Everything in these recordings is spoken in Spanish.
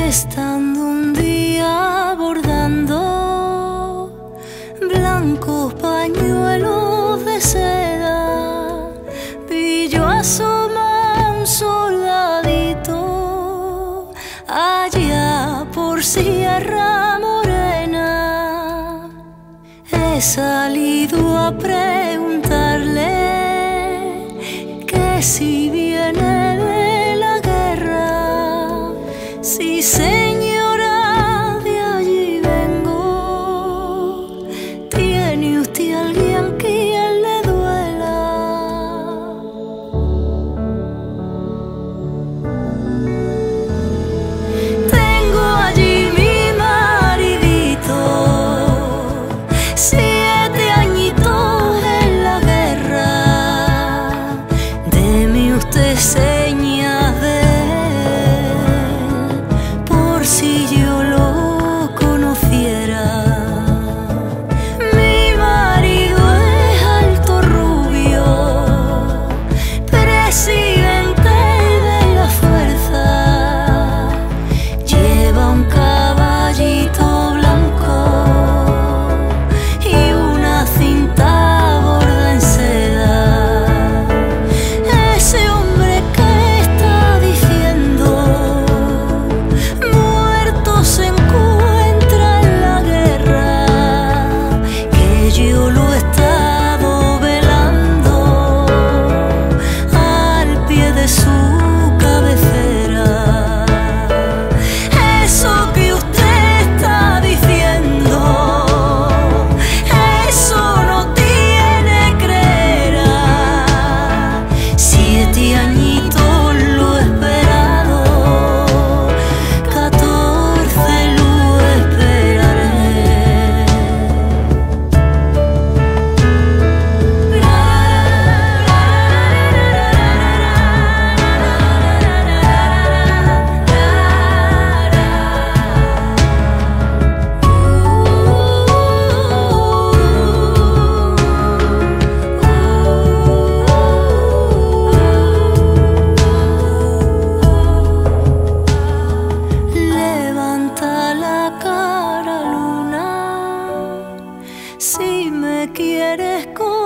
Estando un día bordando blancos pañuelos de seda, vi yo asomar un soldadito allá por Sierra Morena. He salido a preguntarle que si viene de la guerra. Sí, señora, de allí vengo. ¿Tiene usted alguien quien le duela? Tengo allí mi maridito, 7 añitos en la guerra. Deme usted señas de si yo lo conociera. Mi marido es alto rubio, presidente de la fuerza. Lleva un caballito blanco y una cinta borda en seda. Ese hombre que está diciendo se encuentra en la guerra, que yo lo he estado velando al pie de su cabecera. Eso que usted está diciendo, eso no tiene creerá. 7 añitos lo he esperado, 14 lo esperaré. Levanta la cara, luna, si me quieres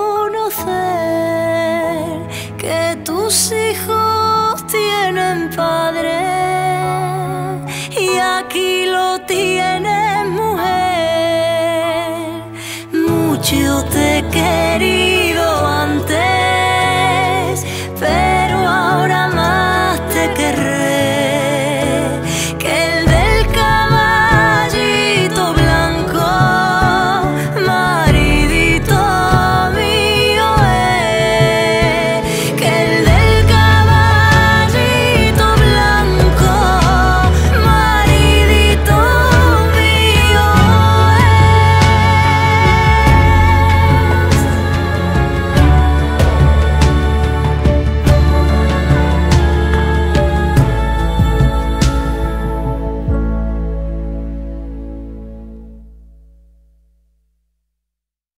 conocer, que tus hijos tienen padre y aquí lo tienes mujer. Mucho te quería